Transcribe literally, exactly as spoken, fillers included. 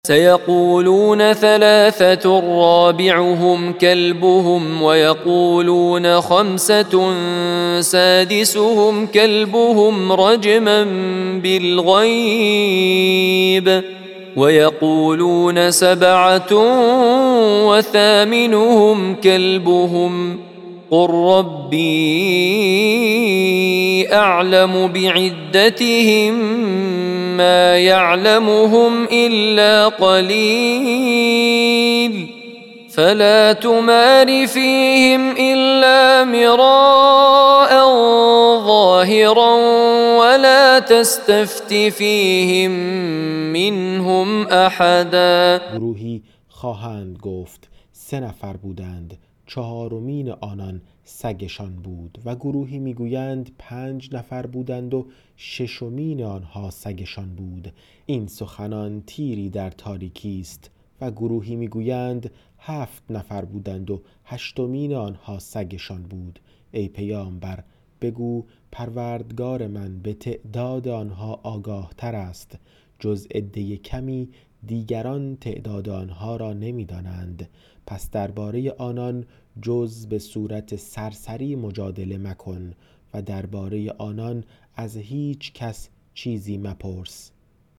سيقولون ثلاثة رابعهم كلبهم ويقولون خمسة سادسهم كلبهم رجما بالغيب ويقولون سبعة وثامنهم كلبهم قل ربي أعلم بعدتهم ما يعلمهم إلا قليل فلا تمار فيهم إلا مراء ظاهرا ولا تستفت فيهم منهم أحدا. گروهی خواهند گفت سه نفر بودند، چهارمین آنان سگشان بود، و گروهی میگویند پنج نفر بودند و ششمین آنها سگشان بود. این سخنان تیری در تاریکی است. و گروهی میگویند هفت نفر بودند و هشتمین آنها سگشان بود. ای پیامبر بگو پروردگار من به تعداد آنها آگاه تر است، جز عده کمی دیگران تعداد آنها را نمیدانند. پس درباره آنان جز به صورت سرسری مجادله مکن و درباره آنان از هیچ کس چیزی مپرس.